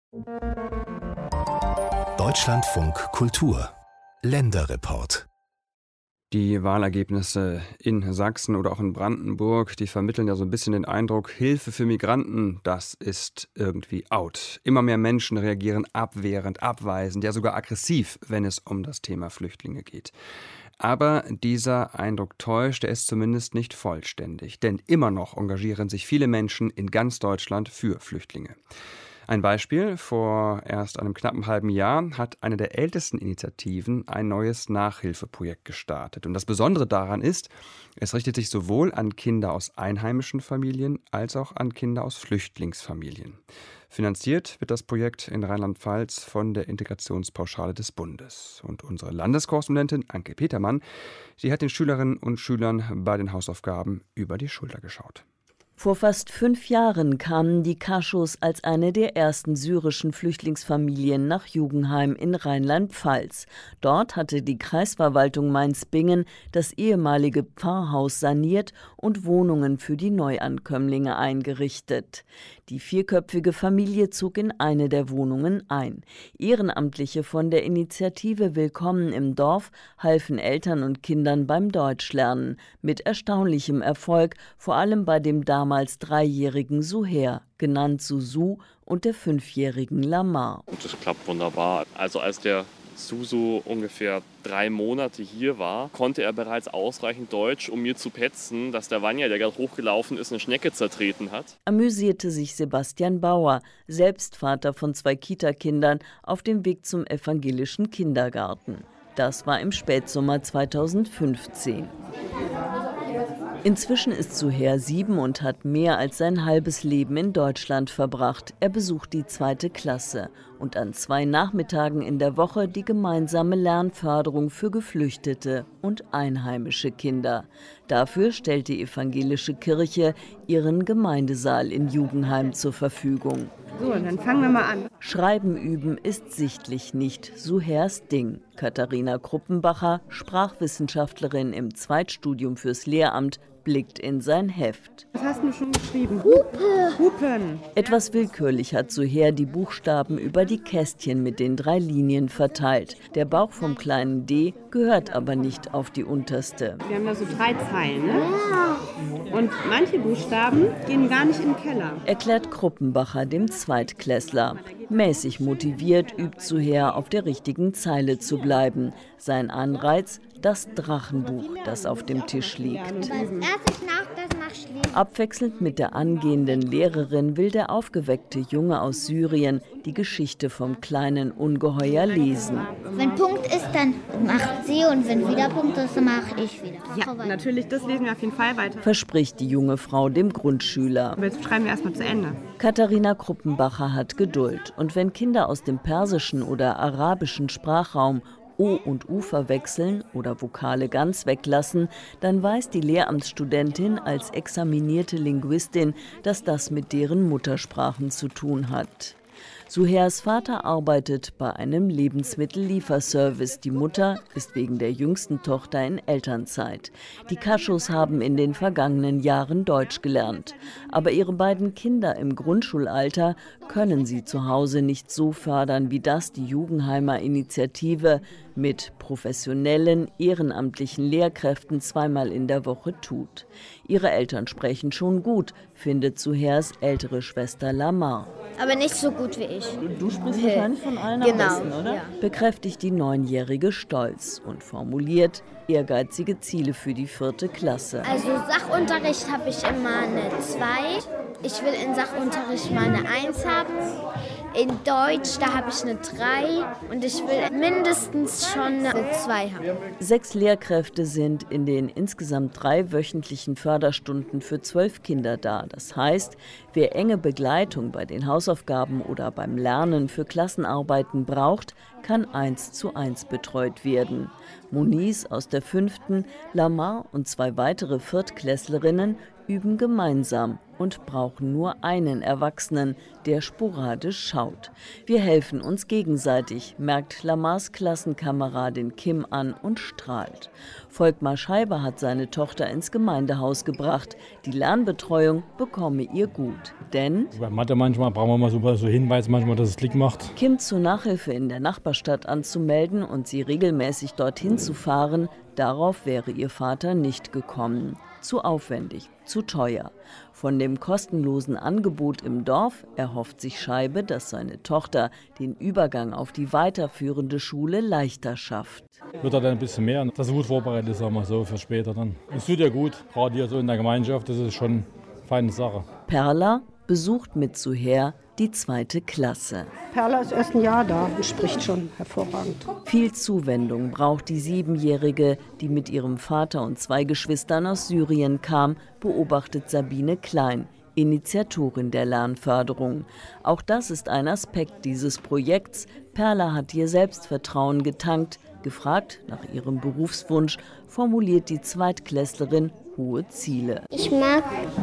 Deutschlandfunk Kultur Länderreport. Die Wahlergebnisse in Sachsen oder auch in Brandenburg, die vermitteln ja so ein bisschen den Eindruck, Hilfe für Migranten, das ist irgendwie out. Immer mehr Menschen reagieren abwehrend, abweisend, ja sogar aggressiv, wenn es um das Thema Flüchtlinge geht. Aber dieser Eindruck täuscht, er ist zumindest nicht vollständig. Denn immer noch engagieren sich viele Menschen in ganz Deutschland für Flüchtlinge. Ein Beispiel: Vor erst einem knappen halben Jahr hat eine der ältesten Initiativen ein neues Nachhilfeprojekt gestartet. Und das Besondere daran ist, es richtet sich sowohl an Kinder aus einheimischen Familien als auch an Kinder aus Flüchtlingsfamilien. Finanziert wird das Projekt in Rheinland-Pfalz von der Integrationspauschale des Bundes. Und unsere Landeskorrespondentin Anke Petermann, sie hat den Schülerinnen und Schülern bei den Hausaufgaben über die Schulter geschaut. Vor fast 5 Jahren kamen die Kaschus als eine der ersten syrischen Flüchtlingsfamilien nach Jugenheim in Rheinland-Pfalz. Dort hatte die Kreisverwaltung Mainz-Bingen das ehemalige Pfarrhaus saniert und Wohnungen für die Neuankömmlinge eingerichtet. Die 4-köpfige Familie zog in eine der Wohnungen ein. Ehrenamtliche von der Initiative Willkommen im Dorf halfen Eltern und Kindern beim Deutschlernen. Mit erstaunlichem Erfolg, vor allem bei dem damals 3-jährigen Suher, genannt Susu, und der 5-jährigen Lamar. Das klappt wunderbar. Also als der Susu ungefähr 3 Monate hier war, konnte er bereits ausreichend Deutsch, um mir zu petzen, dass der Vanja, der gerade hochgelaufen ist, eine Schnecke zertreten hat. Amüsierte sich Sebastian Bauer, selbst Vater von 2 Kita-Kindern, auf dem Weg zum evangelischen Kindergarten. Das war im Spätsommer 2015. Inzwischen ist Suher 7 und hat mehr als sein halbes Leben in Deutschland verbracht. Er besucht die 2. Klasse und an 2 Nachmittagen in der Woche die gemeinsame Lernförderung für geflüchtete und einheimische Kinder. Dafür stellt die evangelische Kirche ihren Gemeindesaal in Jugenheim zur Verfügung. So, dann fangen wir mal an. Schreiben üben ist sichtlich nicht Suhers Ding. Katharina Kruppenbacher, Sprachwissenschaftlerin im Zweitstudium fürs Lehramt, blickt in sein Heft. Was hast du schon geschrieben? Hupe. Hupen. Etwas willkürlich hat Suher die Buchstaben über die Kästchen mit den 3 Linien verteilt. Der Bauch vom kleinen D gehört aber nicht auf die unterste. Wir haben da so 3 Zeilen, ne? Und manche Buchstaben gehen gar nicht in den Keller. Erklärt Kruppenbacher dem Zweitklässler. Mäßig motiviert übt Suher, auf der richtigen Zeile zu bleiben. Sein Anreiz: das Drachenbuch, das auf dem Tisch liegt. Abwechselnd mit der angehenden Lehrerin will der aufgeweckte Junge aus Syrien die Geschichte vom kleinen Ungeheuer lesen. Wenn Punkt ist, dann macht sie, und wenn wieder Punkt ist, dann mache ich wieder. Ja, natürlich, das lesen wir auf jeden Fall weiter. Verspricht die junge Frau dem Grundschüler. Aber jetzt schreiben wir erstmal zu Ende. Katharina Kruppenbacher hat Geduld. Und wenn Kinder aus dem persischen oder arabischen Sprachraum O und U verwechseln oder Vokale ganz weglassen, dann weiß die Lehramtsstudentin als examinierte Linguistin, dass das mit deren Muttersprachen zu tun hat. Suhers Vater arbeitet bei einem Lebensmittellieferservice. Die Mutter ist wegen der jüngsten Tochter in Elternzeit. Die Kaschus haben in den vergangenen Jahren Deutsch gelernt. Aber ihre beiden Kinder im Grundschulalter können sie zu Hause nicht so fördern, wie das die Jugenheimer Initiative mit professionellen, ehrenamtlichen Lehrkräften 2-mal in der Woche tut. Ihre Eltern sprechen schon gut, findet Suhers ältere Schwester Lamar. Aber nicht so gut wie ich. Du sprichst wahrscheinlich von allen am besten, oder? Ja. Bekräftigt die 9-Jährige stolz und formuliert ehrgeizige Ziele für die 4. Klasse. Also Sachunterricht habe ich immer eine 2. Ich will in Sachunterricht mal eine 1 haben. In Deutsch, da habe ich eine 3 und ich will mindestens schon eine 2 haben. 6 Lehrkräfte sind in den insgesamt 3 wöchentlichen Förderstunden für 12 Kinder da. Das heißt, wer enge Begleitung bei den Hausaufgaben oder beim Lernen für Klassenarbeiten braucht, kann 1:1 betreut werden. Moniz aus der 5., Lamar und 2 weitere Viertklässlerinnen üben gemeinsam und brauchen nur einen Erwachsenen, der sporadisch schaut. Wir helfen uns gegenseitig, merkt Lamars Klassenkameradin Kim an und strahlt. Volkmar Scheiber hat seine Tochter ins Gemeindehaus gebracht. Die Lernbetreuung bekomme ihr gut, denn bei Mathe manchmal brauchen wir mal so Hinweise, manchmal, dass es Klick macht. Kim zur Nachhilfe in der Nachbarstadt anzumelden und sie regelmäßig dorthin zu fahren, darauf wäre ihr Vater nicht gekommen. Zu aufwendig, zu teuer. Von dem kostenlosen Angebot im Dorf erhofft sich Scheibe, dass seine Tochter den Übergang auf die weiterführende Schule leichter schafft. Wird er dann ein bisschen mehr, dass er gut vorbereitet ist, sagen wir so, für später dann. Es tut ja gut, gerade hier so in der Gemeinschaft, das ist schon eine feine Sache. Perla besucht mit Suher die 2. Klasse. Perla ist erst ein Jahr da und spricht schon hervorragend. Viel Zuwendung braucht die 7-Jährige, die mit ihrem Vater und 2 Geschwistern aus Syrien kam, beobachtet Sabine Klein, Initiatorin der Lernförderung. Auch das ist ein Aspekt dieses Projekts. Perla hat ihr Selbstvertrauen getankt. Gefragt nach ihrem Berufswunsch, formuliert die Zweitklässlerin hohe Ziele. Ich mag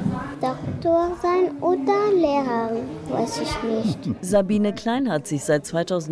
Doktor sein oder Lehrerin, weiß ich nicht. Sabine Klein hat sich seit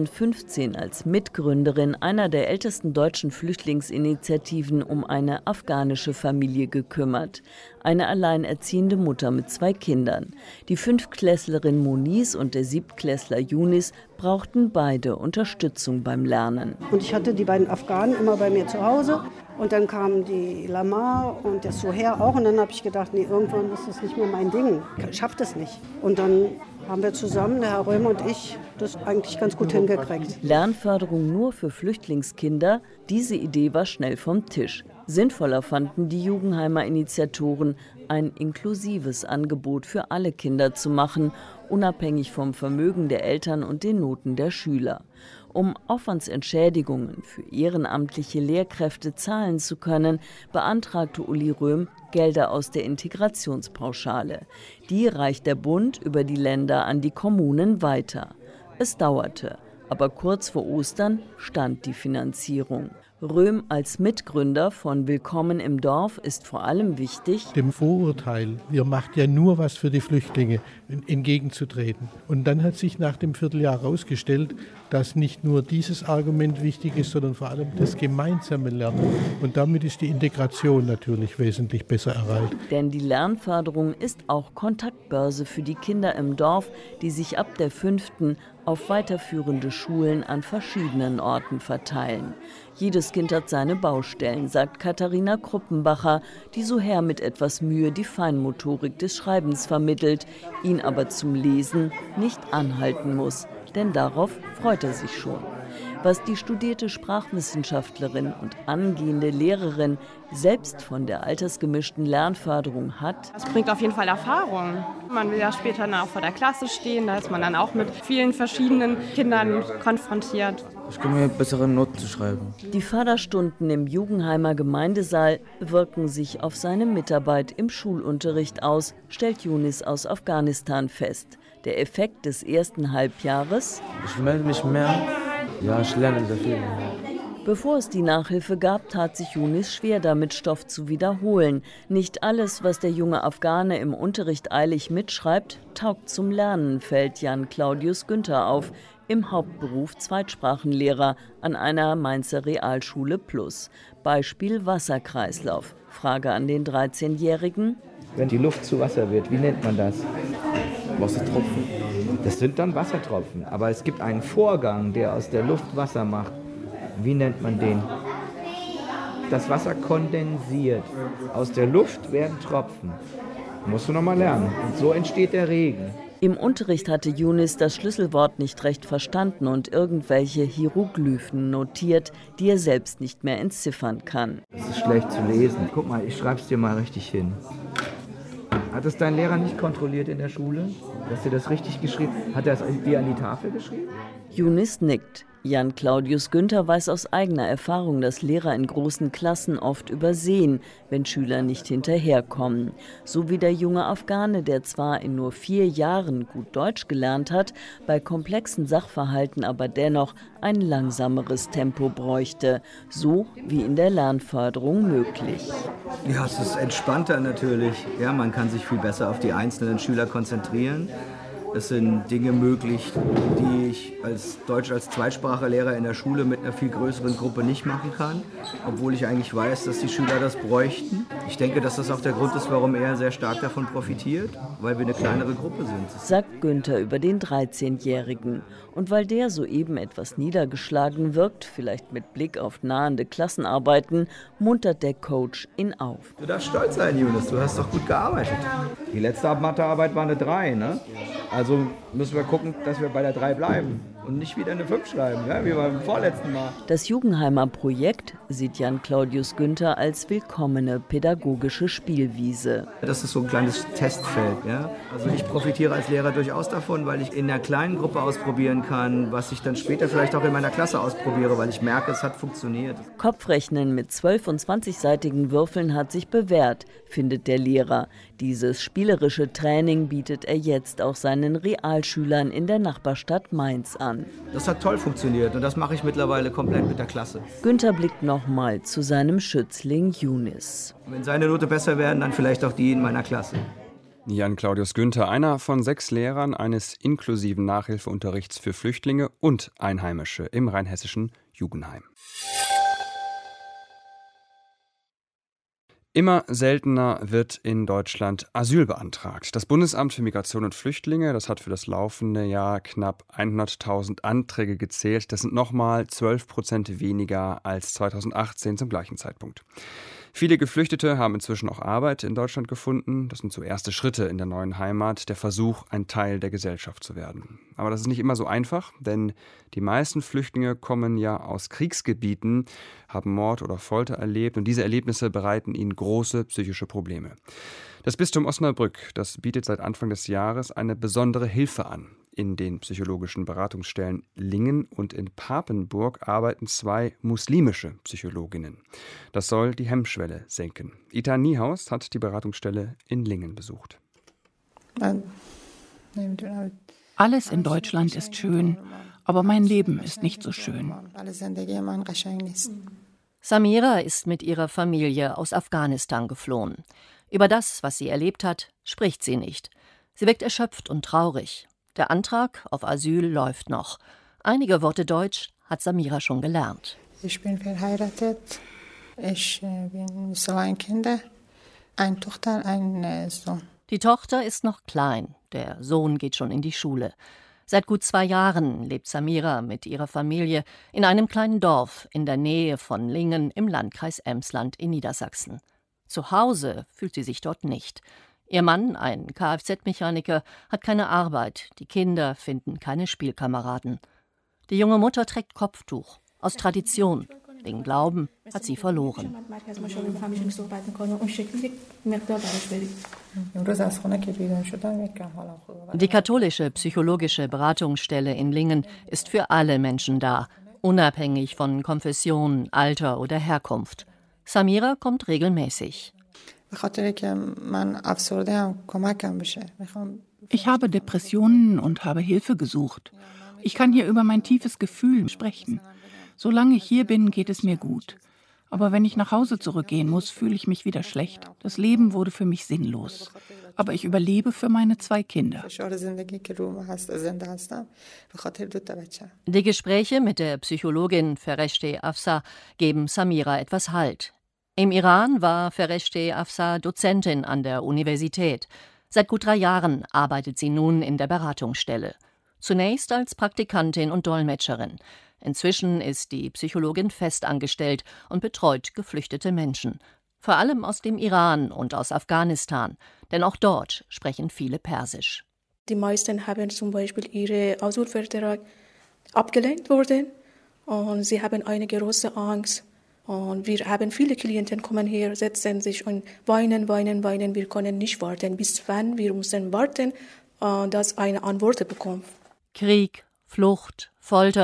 2015 als Mitgründerin einer der ältesten deutschen Flüchtlingsinitiativen um eine afghanische Familie gekümmert. Eine alleinerziehende Mutter mit 2 Kindern. Die 5-Klässlerin Moniz und der 7-Klässler Yunis brauchten beide Unterstützung beim Lernen. Und ich hatte die beiden Afghanen immer bei mir zu Hause. Und dann kamen die Lamar und der Suher auch. Und dann habe ich gedacht, nee, irgendwann ist das nicht mehr mein Ding. Ich schaffe das nicht. Und dann haben wir zusammen, der Herr Römer und ich, das eigentlich ganz gut hingekriegt. Lernförderung nur für Flüchtlingskinder, diese Idee war schnell vom Tisch. Sinnvoller fanden die Jugendheimer Initiatoren, ein inklusives Angebot für alle Kinder zu machen, unabhängig vom Vermögen der Eltern und den Noten der Schüler. Um Aufwandsentschädigungen für ehrenamtliche Lehrkräfte zahlen zu können, beantragte Uli Röhm Gelder aus der Integrationspauschale. Die reicht der Bund über die Länder an die Kommunen weiter. Es dauerte, aber kurz vor Ostern stand die Finanzierung. Röhm als Mitgründer von Willkommen im Dorf ist vor allem wichtig, dem Vorurteil, ihr macht ja nur was für die Flüchtlinge, entgegenzutreten. Und dann hat sich nach dem Vierteljahr herausgestellt, dass nicht nur dieses Argument wichtig ist, sondern vor allem das gemeinsame Lernen. Und damit ist die Integration natürlich wesentlich besser erreicht. Denn die Lernförderung ist auch Kontaktbörse für die Kinder im Dorf, die sich ab der 5. auf weiterführende Schulen an verschiedenen Orten verteilen. Jedes Kind hat seine Baustellen, sagt Katharina Kruppenbacher, die Suher mit etwas Mühe die Feinmotorik des Schreibens vermittelt, ihn aber zum Lesen nicht anhalten muss, denn darauf freut er sich schon. Was die studierte Sprachwissenschaftlerin und angehende Lehrerin selbst von der altersgemischten Lernförderung hat. Es bringt auf jeden Fall Erfahrung. Man will ja später auch vor der Klasse stehen, da ist man dann auch mit vielen verschiedenen Kindern konfrontiert. Ich komme mir bessere Noten zu schreiben. Die Förderstunden im Jugendheimer Gemeindesaal wirken sich auf seine Mitarbeit im Schulunterricht aus, stellt Yunis aus Afghanistan fest. Der Effekt des ersten Halbjahres: Ich melde mich mehr. Ja, ich lerne sehr viel. Bevor es die Nachhilfe gab, tat sich Yunis schwer damit, Stoff zu wiederholen. Nicht alles, was der junge Afghane im Unterricht eilig mitschreibt, taugt zum Lernen, fällt Jan Claudius Günther auf, im Hauptberuf Zweitsprachenlehrer an einer Mainzer Realschule Plus. Beispiel Wasserkreislauf. Frage an den 13-Jährigen. Wenn die Luft zu Wasser wird, wie nennt man das? Wassertropfen. Das sind dann Wassertropfen. Aber es gibt einen Vorgang, der aus der Luft Wasser macht. Wie nennt man den? Das Wasser kondensiert. Aus der Luft werden Tropfen. Musst du noch mal lernen. Und so entsteht der Regen. Im Unterricht hatte Yunis das Schlüsselwort nicht recht verstanden und irgendwelche Hieroglyphen notiert, die er selbst nicht mehr entziffern kann. Das ist schlecht zu lesen. Guck mal, ich schreib's dir mal richtig hin. Hat es dein Lehrer nicht kontrolliert in der Schule, dass dir das richtig geschrieben hat? Hat er es dir an die Tafel geschrieben? Yunis nickt. Jan Claudius Günther weiß aus eigener Erfahrung, dass Lehrer in großen Klassen oft übersehen, wenn Schüler nicht hinterherkommen. So wie der junge Afghane, der zwar in nur 4 Jahren gut Deutsch gelernt hat, bei komplexen Sachverhalten aber dennoch ein langsameres Tempo bräuchte. So wie in der Lernförderung möglich. Ja, es ist entspannter natürlich. Ja, man kann sich viel besser auf die einzelnen Schüler konzentrieren. Es sind Dinge möglich, die ich als Deutsch als Zweitsprachenlehrer in der Schule mit einer viel größeren Gruppe nicht machen kann, obwohl ich eigentlich weiß, dass die Schüler das bräuchten. Ich denke, dass das auch der Grund ist, warum er sehr stark davon profitiert, weil wir eine kleinere Gruppe sind. Sagt Günther über den 13-Jährigen. Und weil der soeben etwas niedergeschlagen wirkt, vielleicht mit Blick auf nahende Klassenarbeiten, muntert der Coach ihn auf. Du darfst stolz sein, Yunus, du hast doch gut gearbeitet. Die letzte Mathearbeit war eine 3, ne? Also müssen wir gucken, dass wir bei der 3 bleiben und nicht wieder eine 5 schreiben, ja, wie beim vorletzten Mal. Das Jugendheimer Projekt sieht Jan Claudius Günther als willkommene pädagogische Spielwiese. Das ist so ein kleines Testfeld. Ja? Also ich profitiere als Lehrer durchaus davon, weil ich in einer kleinen Gruppe ausprobieren kann, was ich dann später vielleicht auch in meiner Klasse ausprobiere, weil ich merke, es hat funktioniert. Kopfrechnen mit 12- und 20-seitigen Würfeln hat sich bewährt, findet der Lehrer. Dieses spielerische Training bietet er jetzt auch seinen Realschülern in der Nachbarstadt Mainz an. Das hat toll funktioniert und das mache ich mittlerweile komplett mit der Klasse. Günther blickt nochmal zu seinem Schützling Yunis. Wenn seine Note besser werden, dann vielleicht auch die in meiner Klasse. Jan Claudius Günther, einer von 6 Lehrern eines inklusiven Nachhilfeunterrichts für Flüchtlinge und Einheimische im rheinhessischen Jugendheim. Immer seltener wird in Deutschland Asyl beantragt. Das Bundesamt für Migration und Flüchtlinge, das hat für das laufende Jahr knapp 100.000 Anträge gezählt. Das sind nochmal 12% weniger als 2018 zum gleichen Zeitpunkt. Viele Geflüchtete haben inzwischen auch Arbeit in Deutschland gefunden. Das sind so erste Schritte in der neuen Heimat, der Versuch, ein Teil der Gesellschaft zu werden. Aber das ist nicht immer so einfach, denn die meisten Flüchtlinge kommen ja aus Kriegsgebieten, haben Mord oder Folter erlebt und diese Erlebnisse bereiten ihnen große psychische Probleme. Das Bistum Osnabrück, das bietet seit Anfang des Jahres eine besondere Hilfe an. In den psychologischen Beratungsstellen Lingen und in Papenburg arbeiten 2 muslimische Psychologinnen. Das soll die Hemmschwelle senken. Ita Niehaus hat die Beratungsstelle in Lingen besucht. Alles in Deutschland ist schön, aber mein Leben ist nicht so schön. Samira ist mit ihrer Familie aus Afghanistan geflohen. Über das, was sie erlebt hat, spricht sie nicht. Sie wirkt erschöpft und traurig. Der Antrag auf Asyl läuft noch. Einige Worte Deutsch hat Samira schon gelernt. Ich bin verheiratet. Ich bin 2 Kinder. Eine Tochter, ein Sohn. Die Tochter ist noch klein. Der Sohn geht schon in die Schule. Seit gut 2 Jahren lebt Samira mit ihrer Familie in einem kleinen Dorf in der Nähe von Lingen im Landkreis Emsland in Niedersachsen. Zu Hause fühlt sie sich dort nicht. Ihr Mann, ein Kfz-Mechaniker, hat keine Arbeit. Die Kinder finden keine Spielkameraden. Die junge Mutter trägt Kopftuch. Aus Tradition. Den Glauben hat sie verloren. Die katholische psychologische Beratungsstelle in Lingen ist für alle Menschen da, unabhängig von Konfession, Alter oder Herkunft. Samira kommt regelmäßig. Ich habe Depressionen und habe Hilfe gesucht. Ich kann hier über mein tiefes Gefühl sprechen. Solange ich hier bin, geht es mir gut. Aber wenn ich nach Hause zurückgehen muss, fühle ich mich wieder schlecht. Das Leben wurde für mich sinnlos. Aber ich überlebe für meine 2 Kinder. Die Gespräche mit der Psychologin Fereshteh Afsar geben Samira etwas Halt. Im Iran war Fereshteh Afsar Dozentin an der Universität. Seit gut 3 Jahren arbeitet sie nun in der Beratungsstelle. Zunächst als Praktikantin und Dolmetscherin. Inzwischen ist die Psychologin festangestellt und betreut geflüchtete Menschen. Vor allem aus dem Iran und aus Afghanistan. Denn auch dort sprechen viele Persisch. Die meisten haben zum Beispiel ihre Asylvertrag abgelehnt worden. Und sie haben eine große Angst. Und wir haben viele Klienten kommen hier, setzen sich und weinen. Wir können nicht warten. Bis wann? Wir müssen warten, dass eine Antwort bekommt. Krieg, Flucht, Folter.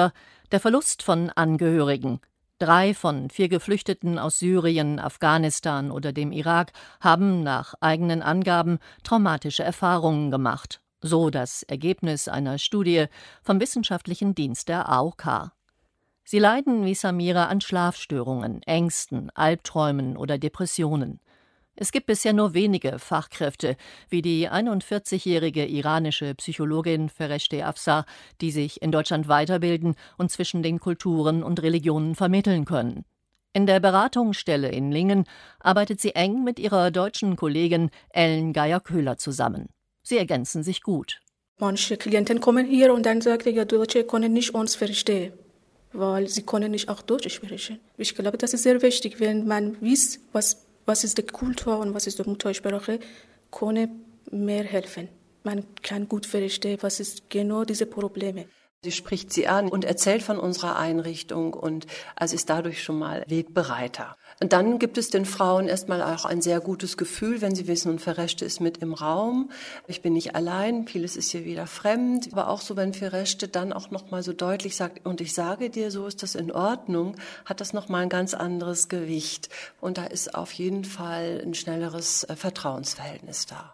Der Verlust von Angehörigen. 3 von 4 Geflüchteten aus Syrien, Afghanistan oder dem Irak haben nach eigenen Angaben traumatische Erfahrungen gemacht. So das Ergebnis einer Studie vom Wissenschaftlichen Dienst der AOK. Sie leiden wie Samira an Schlafstörungen, Ängsten, Albträumen oder Depressionen. Es gibt bisher nur wenige Fachkräfte, wie die 41-jährige iranische Psychologin Fereshteh Afsar, die sich in Deutschland weiterbilden und zwischen den Kulturen und Religionen vermitteln können. In der Beratungsstelle in Lingen arbeitet sie eng mit ihrer deutschen Kollegin Ellen Geier-Köhler zusammen. Sie ergänzen sich gut. Manche Klienten kommen hier und dann sagen, ja, Deutsche können nicht uns verstehen, weil sie können nicht auch Deutsch sprechen. Ich glaube, das ist sehr wichtig, wenn man weiß, was ist die Kultur und was ist die Muttersprache, kann mehr helfen. Man kann gut verstehen, was ist genau diese Probleme. Sie spricht sie an und erzählt von unserer Einrichtung und also ist dadurch schon mal wegbereiter. Und dann gibt es den Frauen erstmal auch ein sehr gutes Gefühl, wenn sie wissen, und Fereshteh ist mit im Raum. Ich bin nicht allein, vieles ist hier wieder fremd. Aber auch so, wenn Fereshteh dann auch noch mal so deutlich sagt, und ich sage dir, so ist das in Ordnung, hat das noch mal ein ganz anderes Gewicht. Und da ist auf jeden Fall ein schnelleres Vertrauensverhältnis da.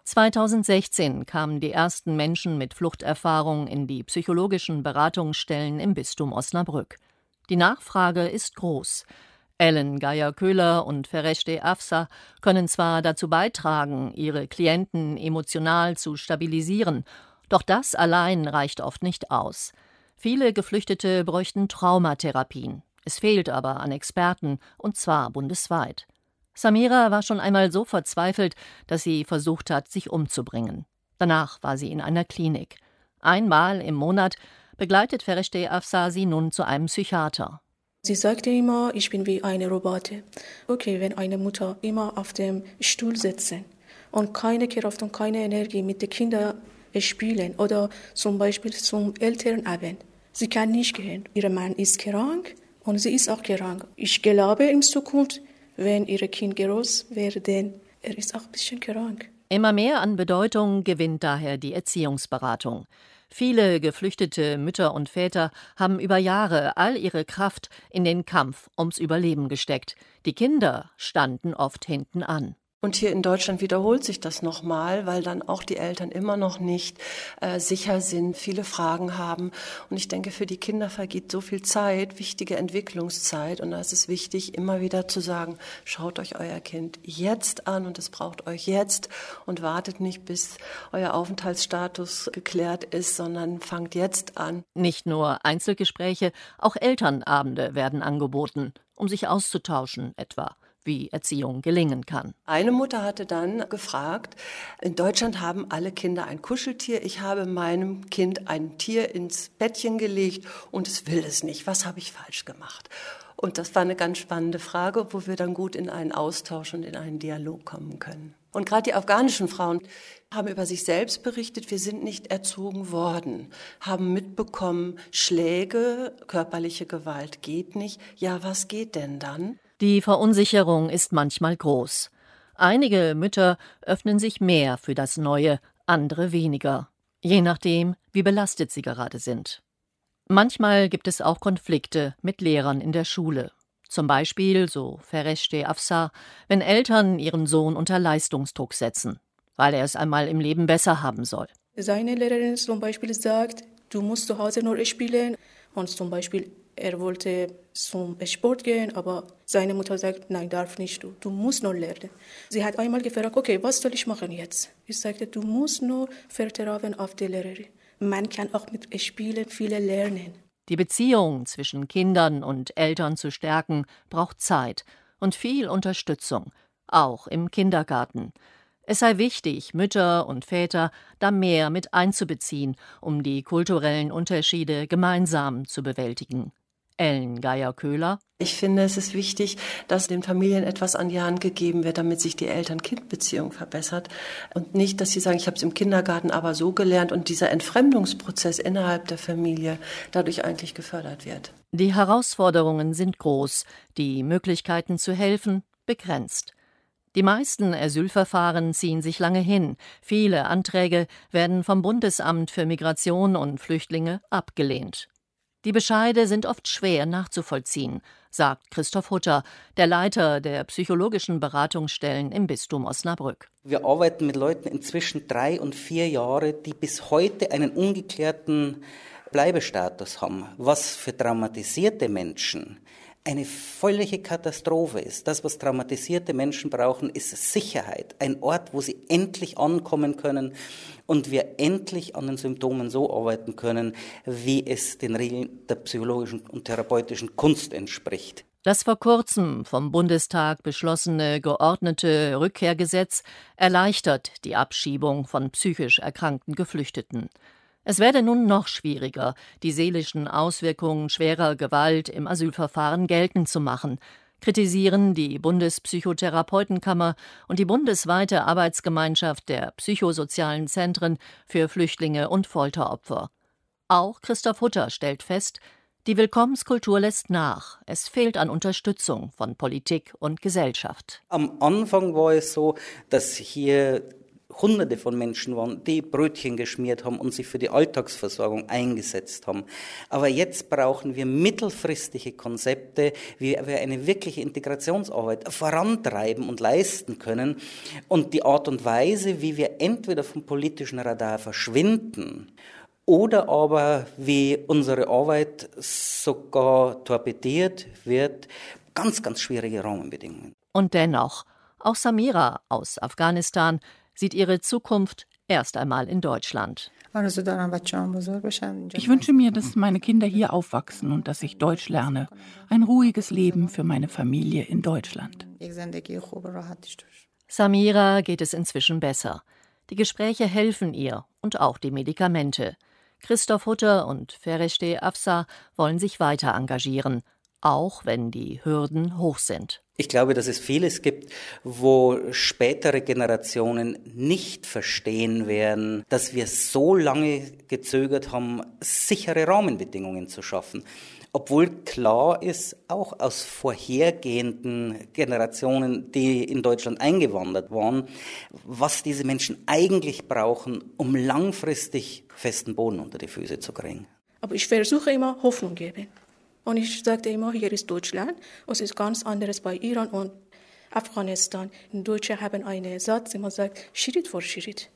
2016 kamen die ersten Menschen mit Fluchterfahrung in die psychologischen Beratungsstellen im Bistum Osnabrück. Die Nachfrage ist groß. Ellen Geier-Köhler und Fereshteh Afsar können zwar dazu beitragen, ihre Klienten emotional zu stabilisieren, doch das allein reicht oft nicht aus. Viele Geflüchtete bräuchten Traumatherapien. Es fehlt aber an Experten, und zwar bundesweit. Samira war schon einmal so verzweifelt, dass sie versucht hat, sich umzubringen. Danach war sie in einer Klinik. Einmal im Monat begleitet Fereshteh Afsar sie nun zu einem Psychiater. Sie sagte immer, ich bin wie eine Roboter. Okay, wenn eine Mutter immer auf dem Stuhl sitzt und keine Kraft und keine Energie mit den Kindern spielen oder zum Beispiel zum Elternabend. Sie kann nicht gehen. Ihr Mann ist krank und sie ist auch krank. Ich glaube in Zukunft, wenn ihre Kinder groß werden, er ist auch ein bisschen krank. Immer mehr an Bedeutung gewinnt daher die Erziehungsberatung. Viele geflüchtete Mütter und Väter haben über Jahre all ihre Kraft in den Kampf ums Überleben gesteckt. Die Kinder standen oft hinten an. Und hier in Deutschland wiederholt sich das nochmal, weil dann auch die Eltern immer noch nicht sicher sind, viele Fragen haben. Und ich denke, für die Kinder vergeht so viel Zeit, wichtige Entwicklungszeit. Und da ist es wichtig, immer wieder zu sagen, schaut euch euer Kind jetzt an und es braucht euch jetzt. Und wartet nicht, bis euer Aufenthaltsstatus geklärt ist, sondern fangt jetzt an. Nicht nur Einzelgespräche, auch Elternabende werden angeboten, um sich auszutauschen etwa, wie Erziehung gelingen kann. Eine Mutter hatte dann gefragt, in Deutschland haben alle Kinder ein Kuscheltier. Ich habe meinem Kind ein Tier ins Bettchen gelegt und es will es nicht. Was habe ich falsch gemacht? Und das war eine ganz spannende Frage, wo wir dann gut in einen Austausch und in einen Dialog kommen können. Und gerade die afghanischen Frauen haben über sich selbst berichtet, wir sind nicht erzogen worden, haben mitbekommen, Schläge, körperliche Gewalt geht nicht. Ja, was geht denn dann? Die Verunsicherung ist manchmal groß. Einige Mütter öffnen sich mehr für das Neue, andere weniger, je nachdem, wie belastet sie gerade sind. Manchmal gibt es auch Konflikte mit Lehrern in der Schule. Zum Beispiel, so Fereshteh Afsar, wenn Eltern ihren Sohn unter Leistungsdruck setzen, weil er es einmal im Leben besser haben soll. Seine Lehrerin zum Beispiel sagt, du musst zu Hause nur spielen. Und zum Beispiel, er wollte zum Sport gehen, aber seine Mutter sagt, nein, darf nicht, du musst nur lernen. Sie hat einmal gefragt, okay, was soll ich machen jetzt? Ich sagte, du musst nur vertrauen auf die Lehrerin. Man kann auch mit Spielen viele lernen. Die Beziehung zwischen Kindern und Eltern zu stärken, braucht Zeit und viel Unterstützung, auch im Kindergarten. Es sei wichtig, Mütter und Väter da mehr mit einzubeziehen, um die kulturellen Unterschiede gemeinsam zu bewältigen. Ellen Geier-Köhler. Ich finde, es ist wichtig, dass den Familien etwas an die Hand gegeben wird, damit sich die Eltern-Kind-Beziehung verbessert. Und nicht, dass sie sagen, ich habe es im Kindergarten aber so gelernt und dieser Entfremdungsprozess innerhalb der Familie dadurch eigentlich gefördert wird. Die Herausforderungen sind groß, die Möglichkeiten zu helfen begrenzt. Die meisten Asylverfahren ziehen sich lange hin. Viele Anträge werden vom Bundesamt für Migration und Flüchtlinge abgelehnt. Die Bescheide sind oft schwer nachzuvollziehen, sagt Christoph Hutter, der Leiter der psychologischen Beratungsstellen im Bistum Osnabrück. Wir arbeiten mit Leuten inzwischen 3 und 4 Jahre, die bis heute einen ungeklärten Bleibestatus haben, was für traumatisierte Menschen eine völlige Katastrophe ist. Das, was traumatisierte Menschen brauchen, ist Sicherheit. Ein Ort, wo sie endlich ankommen können und wir endlich an den Symptomen so arbeiten können, wie es den Regeln der psychologischen und therapeutischen Kunst entspricht. Das vor kurzem vom Bundestag beschlossene geordnete Rückkehrgesetz erleichtert die Abschiebung von psychisch erkrankten Geflüchteten. Es werde nun noch schwieriger, die seelischen Auswirkungen schwerer Gewalt im Asylverfahren geltend zu machen, kritisieren die Bundespsychotherapeutenkammer und die bundesweite Arbeitsgemeinschaft der psychosozialen Zentren für Flüchtlinge und Folteropfer. Auch Christoph Hutter stellt fest, die Willkommenskultur lässt nach. Es fehlt an Unterstützung von Politik und Gesellschaft. Am Anfang war es so, dass hier Hunderte von Menschen waren, die Brötchen geschmiert haben und sich für die Alltagsversorgung eingesetzt haben. Aber jetzt brauchen wir mittelfristige Konzepte, wie wir eine wirkliche Integrationsarbeit vorantreiben und leisten können. Und die Art und Weise, wie wir entweder vom politischen Radar verschwinden oder aber wie unsere Arbeit sogar torpediert wird, ganz, ganz schwierige Rahmenbedingungen. Und dennoch, auch Samira aus Afghanistan sieht ihre Zukunft erst einmal in Deutschland. Ich wünsche mir, dass meine Kinder hier aufwachsen und dass ich Deutsch lerne. Ein ruhiges Leben für meine Familie in Deutschland. Samira geht es inzwischen besser. Die Gespräche helfen ihr und auch die Medikamente. Christoph Hutter und Fereshteh Afsar wollen sich weiter engagieren, auch wenn die Hürden hoch sind. Ich glaube, dass es vieles gibt, wo spätere Generationen nicht verstehen werden, dass wir so lange gezögert haben, sichere Rahmenbedingungen zu schaffen. Obwohl klar ist, auch aus vorhergehenden Generationen, die in Deutschland eingewandert waren, was diese Menschen eigentlich brauchen, um langfristig festen Boden unter die Füße zu kriegen. Aber ich versuche immer Hoffnung geben. Und ich sagte immer, hier ist Deutschland. Es ist ganz anderes bei Iran und Afghanistan. Die Deutschen haben einen Satz, immer sagt, Schritt für Schritt.